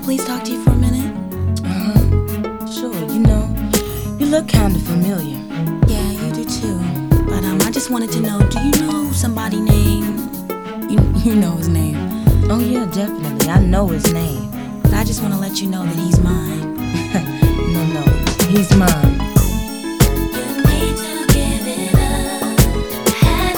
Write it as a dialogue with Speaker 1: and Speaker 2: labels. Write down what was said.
Speaker 1: please talk to you for a minute?
Speaker 2: Sure, you look kinda familiar.
Speaker 1: Yeah, you do too. But I just wanted to know, do you know somebody named... You know his name.
Speaker 2: Oh yeah, definitely. I know his name.
Speaker 1: But I just want to let you know that he's mine.
Speaker 2: No, he's mine.